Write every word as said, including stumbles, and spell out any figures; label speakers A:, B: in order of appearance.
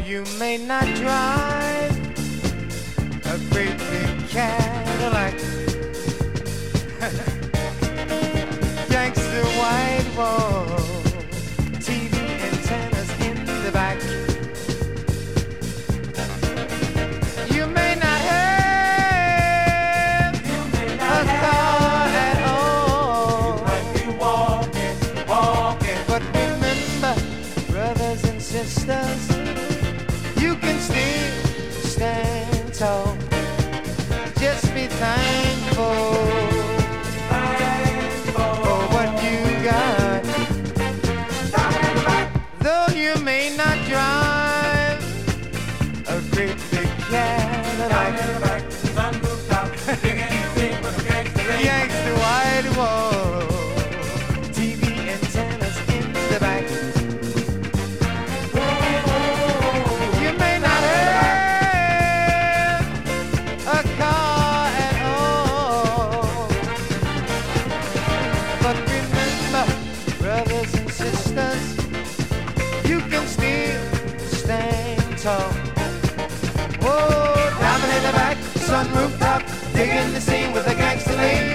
A: you may not drive a great big Cadillac. Gangster white wall, T V antennas in the back. You may not have
B: You may
A: a
B: not
A: car
B: have.
A: at all.
B: You might be walking, walking.
A: But remember, brothers and sisters, you can still stand tall. Just be thankful
B: Thankful.
A: for what you got. Though you may not drive a great big
B: Down in the
A: Cadillac,
B: back, sunroof top, digging deep with a gangster lean.
A: gangster white wall, T V antennas in the back. You may not have a car at all, but remember, brothers and sisters, you can still stand tall. Oh, diamond in the back, sunroof top, digging the scene with a gangster lean.